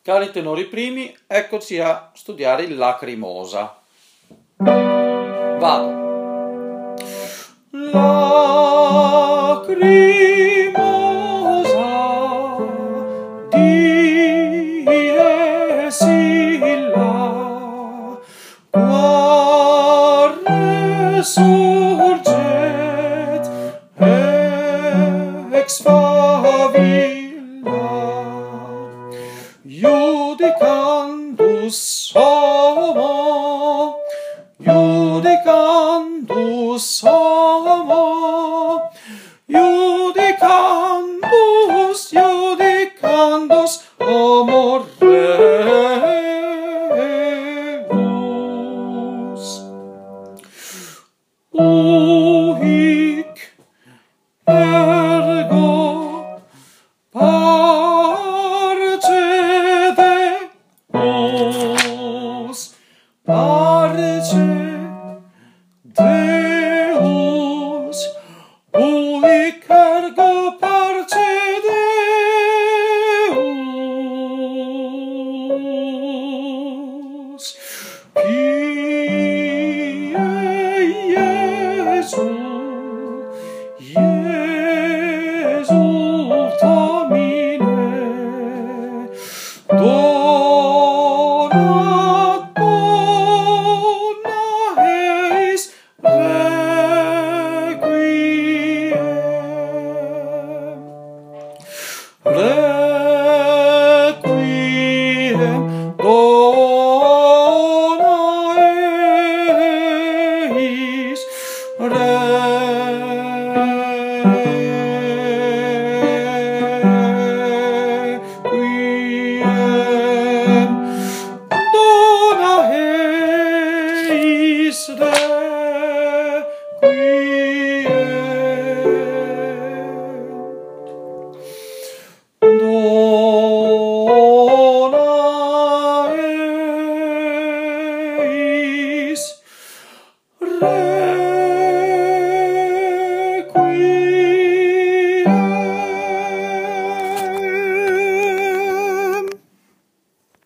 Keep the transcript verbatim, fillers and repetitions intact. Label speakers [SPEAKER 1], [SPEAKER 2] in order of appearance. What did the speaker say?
[SPEAKER 1] Cari tenori primi, eccoci a studiare il Lacrimosa. Vado. Lacrimosa die Silla, quar resurget ex favilla, judicandus homo, judicandus homo, judicandus, judicandus homo rebus. Uhic ergo parce Deus, parce Deus, uhic ergo parce Deus, pie Iesu, Iesu Domine, dona, dona eis requiem, requiem, dona eis requiem, dona eis requiem.